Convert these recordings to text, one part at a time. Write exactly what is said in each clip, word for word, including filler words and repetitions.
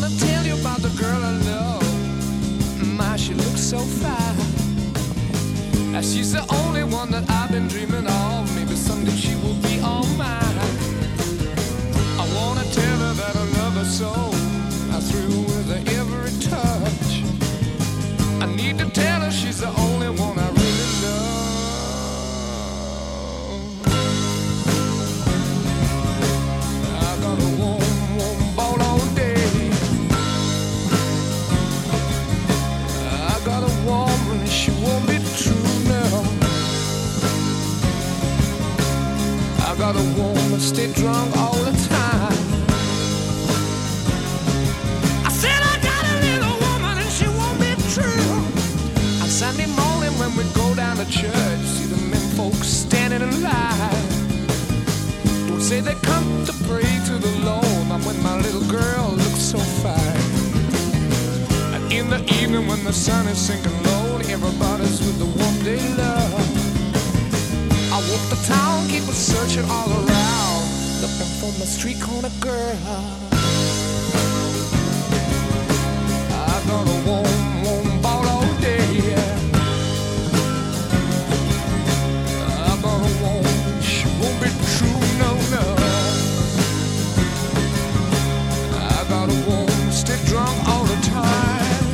wanna tell you about the girl I love. My, she looks so fine. And she's the only one that I've been dreaming of. Maybe someday she will be all mine. I wanna tell her that I love her so. I thrill with her every touch. I need to tell her she's the only one I really love. I got a warm, warm ball all day. I got a woman, she won't be true now. I got a woman, stay drunk all the time. I said I got a little woman and she won't be true. On Sunday morning when we go down to church, see the men folks standing in line. Don't say they come to pray to the Lord, not when my little girl looks so fine. And in the evening when the sun is sinking low, everybody's with the one they love. I walk the town, keep a searching all around, looking for my street corner girl. I got a warm, warm ball all day. I got a woman, she won't be true, no, no. I got a woman, stay drunk all the time.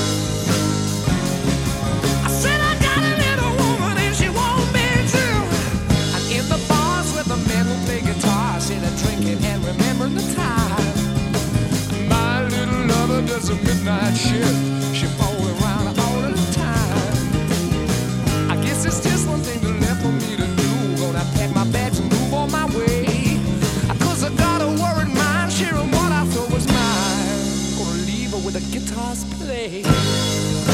I said I got a little woman and she won't be true. And in the bars where the men who play guitar, say they're drinking and remembering the time. My little lover does a midnight shift. She follows around all the time. I guess it's just one thing left for me to do. Gonna pack my bags and move on my way. Cause I got a worried mind, sharing what I thought was mine. Gonna leave her with the guitars play.